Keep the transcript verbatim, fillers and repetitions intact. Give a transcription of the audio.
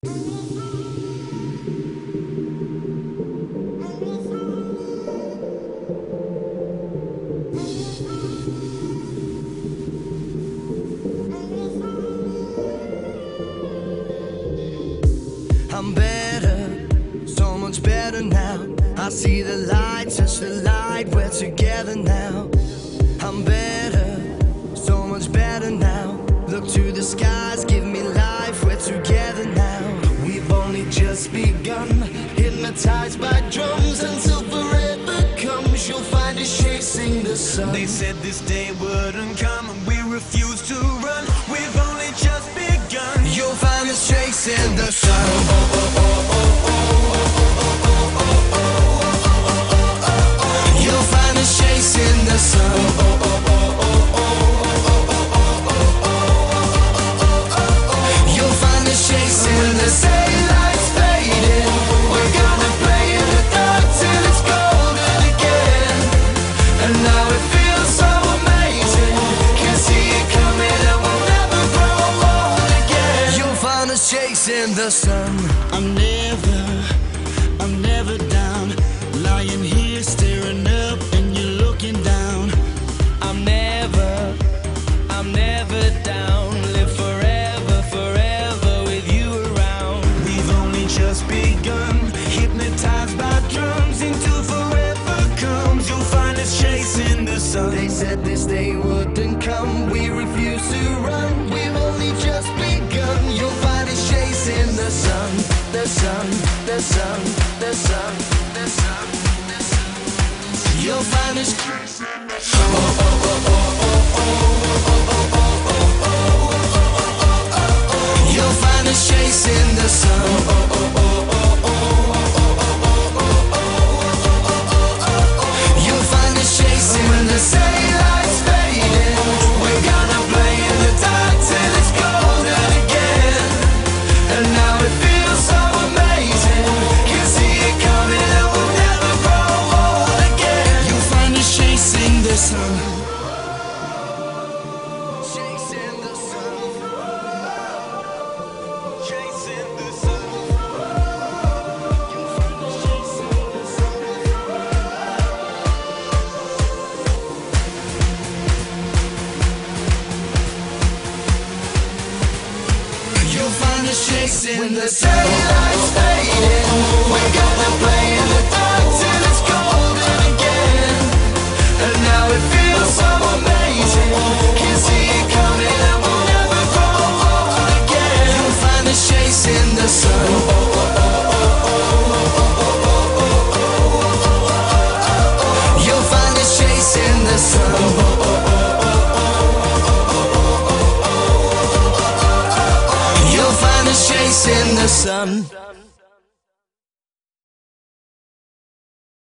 I'm better, so much better now. I see the light, touch the light, we're together now. I'm better, so much better now. Look to the skies, give me life, we're together now. We've only just begun, hypnotized by drums. Until forever comes, you'll find us chasing the sun. They said this day wouldn't come, and we refuse to run. We've only just begun. You'll find us chasing the sun. You'll find us chasing the sun. You'll find us chasing the sun. Daylight's fading, we're gonna play in the dark till it's golden again. And now it feels so amazing, can see it coming and we'll never grow old again. You'll find us chasing the sun. I'm never, I'm never down. Lying here staring up and you're looking down. I'm never, I'm never down. Live forever, forever with you around. We've only just begun, hypnotized by drums. Until forever comes, you'll find us chasing the sun. They said this day wouldn't come, we refuse to run. We've only just begun. You'll find us chasing the sun, the sun, the sun, the sun, the sun, the sun. You'll find us chasing the sun. Oh, oh, oh, oh, oh, oh, oh, oh, oh, oh. You'll find us chasing the sun. Oh, oh, oh, oh, oh, oh, oh, oh. You'll find us chasing when the daylight's fading. We're gonna play in the dark till it's golden again. And now it feels so amazing, can see it coming and we'll never grow old again. You'll find us chasing the sun. Chasing the sun. Chasing the sun. You'll find us chasing the sun. You'll find us chasing when the daylight's fading. We're gonna play in the dark till it's golden again. And now it feels so amazing, can see it coming and we'll never grow old again. You'll find us chasing the sun. You'll find us chasing the sun. You'll find us chasing the sun.